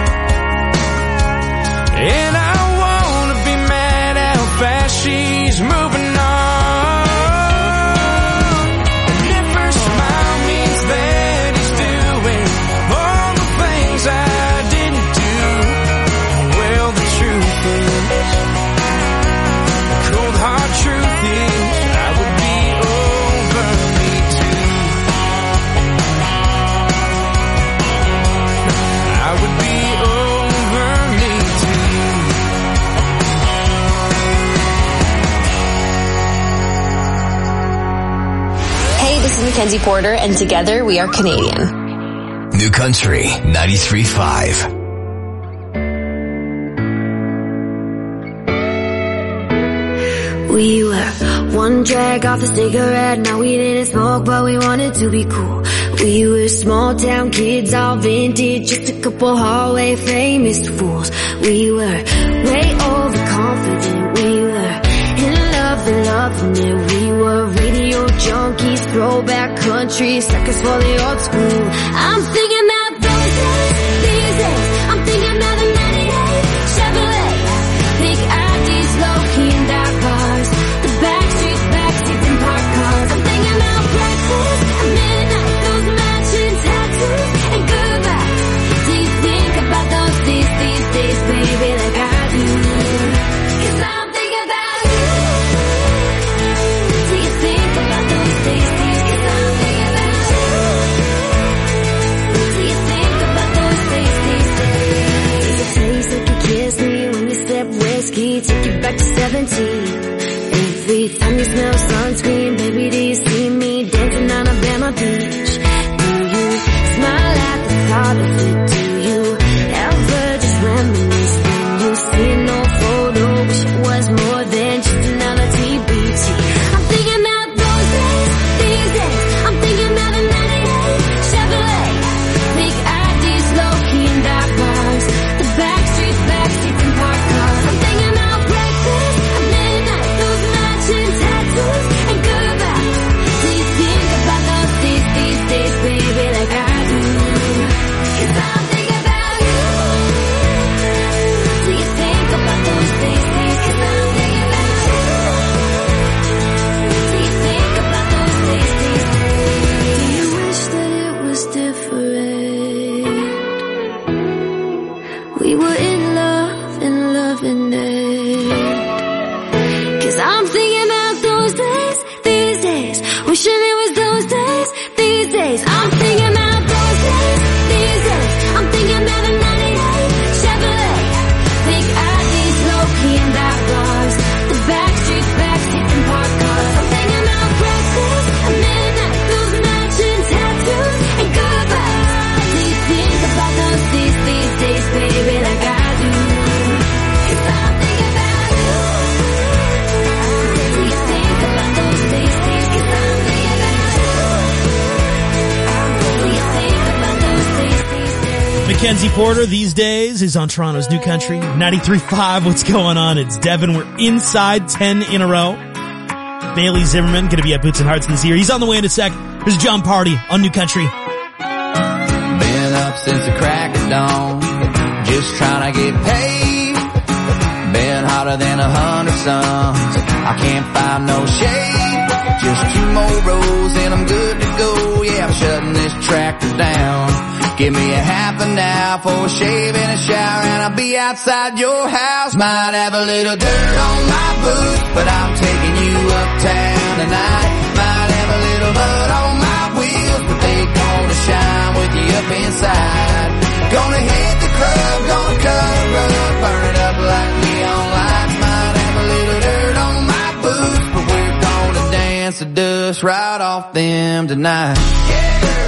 And I wanna be mad at how fast she's moving on. And if her smile means that he's doing all the things I didn't do, well, the truth is, the cold hard truth is, I would be over me too. I would be over me too. Hey, this is Mackenzie Porter, and together we are Canadian. New Country 93.5. We were one drag off a cigarette. Now we didn't smoke, but we wanted to be cool. We were small town kids, all vintage, just a couple hallway famous fools. We were way overconfident. We were in love and loving it. We were radio junkies, throwback country, suckers for the old school. I'm thinking about those days, these days. I'm thinking about the 98 Chevrolet. Big IDs, low-key and dark bars. The backstreets, backseats and park cars. I'm thinking about breakfast at midnight, those matching tattoos and goodbye. Do you think about those these days, baby, like I do? 'Cause I'm thinking about you. Do you think about those days? 'Cause I'm thinking about you. Do you think about those days? Does it taste like you kiss me when you sip whiskey? Take you back to 17. Every time you smell sunscreen, baby, do you see me dancing on Alabama Beach? Do you smile at the thought of it? Do you ever just reminisce when you see no photo? Wish it was more than just another TBT. I'm thinking about those days, these days. I'm thinking about the 98 Chevrolet. Big IDs, low-key and dark bars. The backstreets, backseats and park cars. I'm thinking about breakfast at midnight, those matching tattoos and goodbye. Do you think about those these days, baby, like I do? 'Cause I'm thinking about you. Do you think about those these days? 'Cause I'm thinking about you. Do you think about those these days? Do you wish that it was different? We were in love and loving it. 'Cause I'm thinking about those days, these days. Wishing it was those days, these days. I'm thinking about those days, these days. I'm thinking about the 98 Chevrolet. Big IDs, low-key and dark bars. The backstreets, backseats and park cars. I'm thinking about breakfast at midnight, those matching tattoos and goodbye. Do you think about those these days, baby, like I do? 'Cause I'm thinking about you. Do you think about those these days? 'Cause I'm thinking about you. Do you think about those these days? Mackenzie Porter, These Days, is on Toronto's New Country 93.5. What's going on? It's Devin. We're inside 10 in a row. Bailey Zimmerman going to be at Boots and Hearts this year. He's on the way in a sec. There's John Party on New Country. Been up since the crack of dawn, just trying to get paid. been hotter than 100 suns. I can't find no shade, just 2 more rows and I'm good to go. Yeah, I'm shutting this tractor down. Give me a half an hour for a shave and a shower, and I'll be outside your house. Might have a little dirt on my boots, but I'm taking you uptown tonight. Might have a little mud on my wheels, but they gonna shine with you up inside. Gonna hit the club, gonna cut a rug, burn it up like neon lights. Might have a little dirt on my boots, but we're gonna dance the dust right off them tonight. Yeah.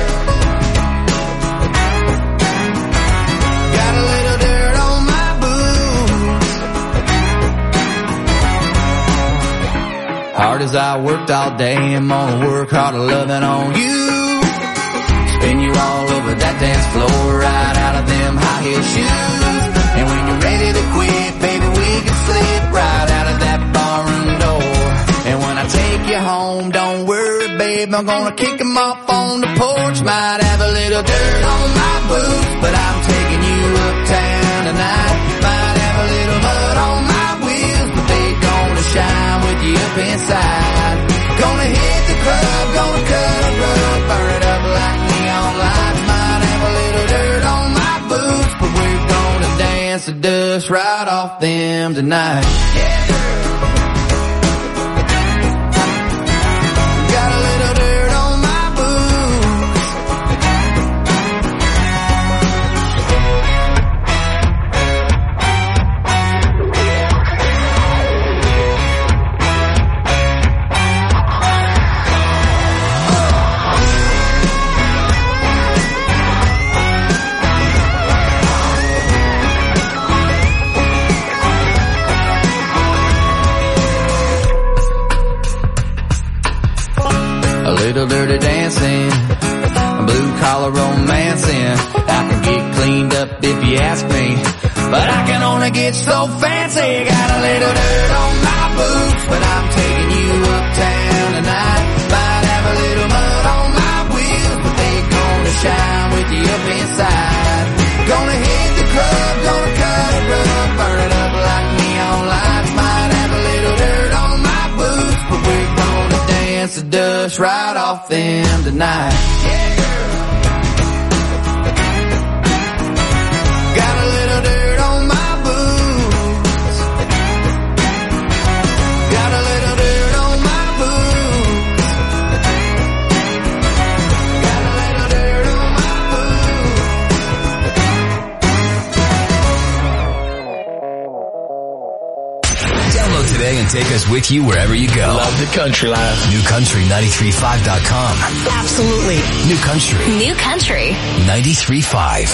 Hard as I worked all day, I'm gonna work harder loving on you. Spin you all over that dance floor, right out of them high heel shoes. And when you're ready to quit, baby, we can slip right out of that barroom door. And when I take you home, don't worry, babe, I'm gonna kick 'em off on the porch. Might have a little dirt on my boots, but I'm taking you uptown tonight. Might have a little mud on my wheels, but they gonna shine with you up inside. Gonna hit the club, gonna cut a rug, burn it up like neon lights. Might have a little dirt on my boots, but we're gonna dance the dust right off them tonight. Yeah. Got a little dirt on my boots. Little dirty dancing, blue collar romancing. I can get cleaned up if you ask me, but I can only get so fancy. Got a little dirt on my boots, but I'm taking you uptown tonight. Might have a little mud on my wheels, but they gonna shine with you up inside. Gonna hit the club, gonna cut a rug, burn it up like neon lights. Might have a little dirt on my boots, but we're gonna dance the dust right off them tonight. Yeah. Got a little dirt on my boots. Got a little dirt on my boots. Got a little dirt on my boots. Download today and take us with you wherever you go. Love the country life. NewCountry935.com. Absolutely. New Country. New Country 93.5.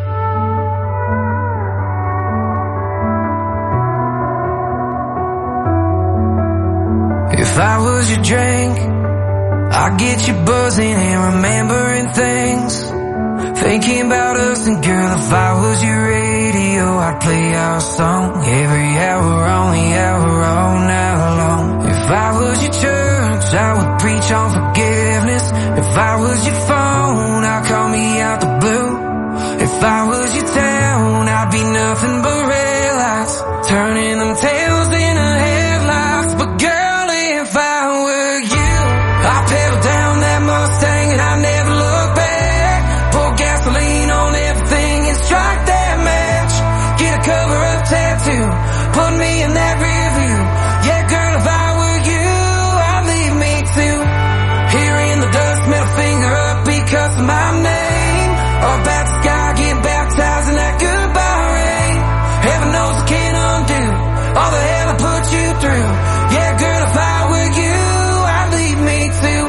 If I was your drink, I'd get you buzzing and remembering things. Thinking about us, and girl, if I was your radio, I'd play our song every hour on the hour all night long. If I was your church, I would preach on forgiveness. If I was your phone, I'd call me out the blue. If I was your town, I'd be nothing but red lights, turning them tails into headlights. But girl, if I were you, I'd pedal down that Mustang and I'd never look back. Pour gasoline on everything and strike that match. Get a cover-up tattoo, put me in that rear view. Yeah, girl, if I were you, I'd leave me too. Here in the dust, middle finger up because of my name. Or about the sky, get baptized in that goodbye rain. Heaven knows I can't undo all the hell I put you through. Yeah, girl, if I were you, I'd leave me too.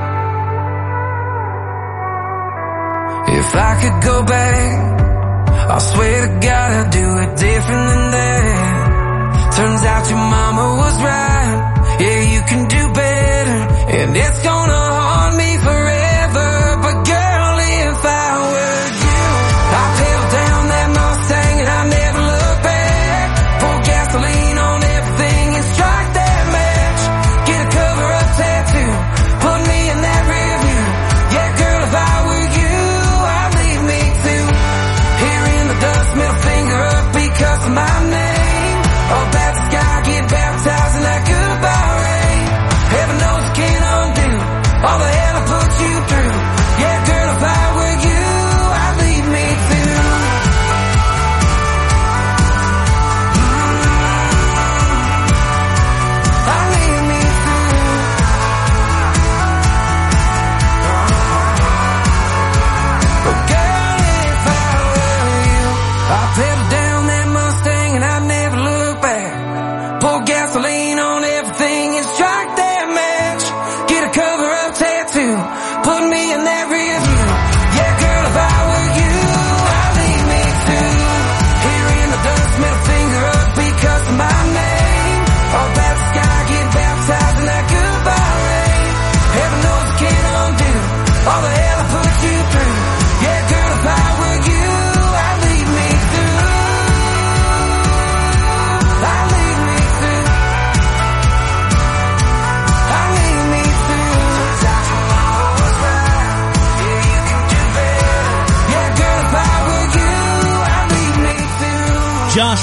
If I could go back, I swear to God I'd do it different than that. Turns out your mama was right. Yeah, you can do better, and it's gonna haunt me forever. But girl, if I were you, I'd pedal down that Mustang and I'd never look back. Pour gasoline on everything and strike that match. Get a cover-up tattoo, put me in that rear view. Yeah, girl, if I were you, I'd leave me too. Here in the dust, middle finger up because of my name. Oh,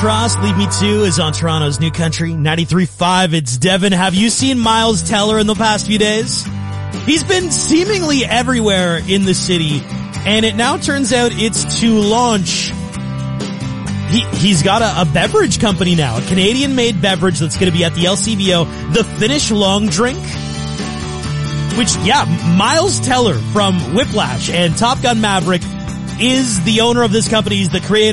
Trust, Leave Me To is on Toronto's New Country, 93.5. It's Devin. Have you seen Miles Teller in the past few days? He's been seemingly everywhere in the city, and it now turns out it's to launch. He's got a beverage company now, a Canadian-made beverage that's going to be at the LCBO, the Finnish Long Drink. Which, yeah, Miles Teller from Whiplash and Top Gun Maverick is the owner of this company. He's the creator.